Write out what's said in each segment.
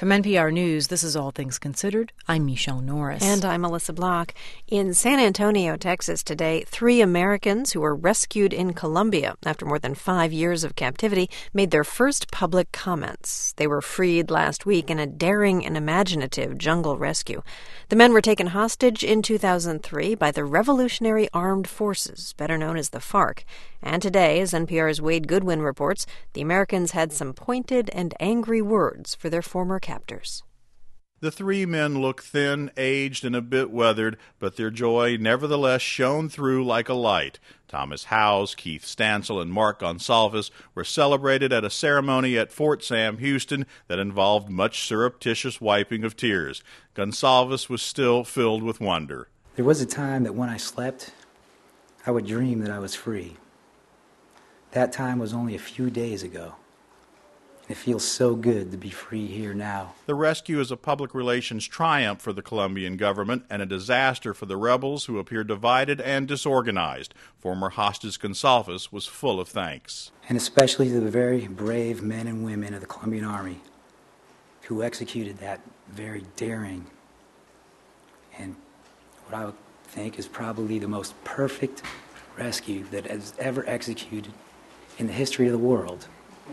From NPR News, this is All Things Considered. I'm Michelle Norris. And I'm Melissa Block. In San Antonio, Texas today, 3 Americans who were rescued in Colombia after more than 5 years of captivity made their first public comments. They were freed last week in a daring and imaginative jungle rescue. The men were taken hostage in 2003 by the Revolutionary Armed Forces, better known as the FARC. And today, as NPR's Wade Goodwin reports, the Americans had some pointed and angry words for their former captors. The 3 men look thin, aged, and a bit weathered, but their joy nevertheless shone through like a light. Thomas Howes, Keith Stansel, and Mark Gonsalves were celebrated at a ceremony at Fort Sam Houston that involved much surreptitious wiping of tears. Gonsalves was still filled with wonder. There was a time that when I slept, I would dream that I was free. That time was only a few days ago. It feels so good to be free here now. The rescue is a public relations triumph for the Colombian government and a disaster for the rebels who appear divided and disorganized. Former hostage Gonsalves was full of thanks. And especially to the very brave men and women of the Colombian Army who executed that very daring and what I would think is probably the most perfect rescue that has ever executed in the history of the world.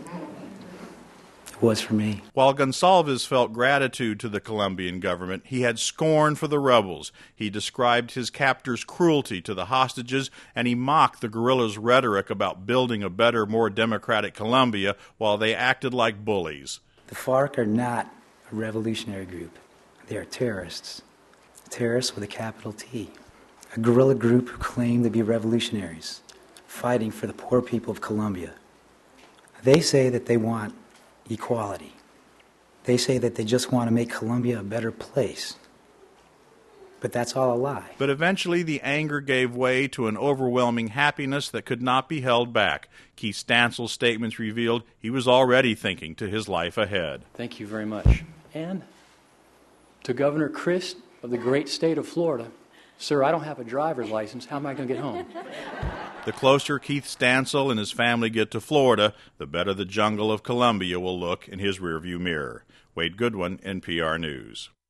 Was for me. While Gonsalves felt gratitude to the Colombian government, he had scorn for the rebels. He described his captors' cruelty to the hostages, and he mocked the guerrillas' rhetoric about building a better, more democratic Colombia while they acted like bullies. The FARC are not a revolutionary group. They are terrorists. Terrorists with a capital T. A guerrilla group who claim to be revolutionaries, fighting for the poor people of Colombia. They say that they want equality. They say that they just want to make Colombia a better place. But that's all a lie. But eventually the anger gave way to an overwhelming happiness that could not be held back. Keith Stansel's statements revealed he was already thinking to his life ahead. Thank you very much. And to Governor Crist of the great state of Florida, sir, I don't have a driver's license. How am I going to get home? The closer Keith Stansel and his family get to Florida, the better the jungle of Colombia will look in his rearview mirror. Wade Goodwin, NPR News.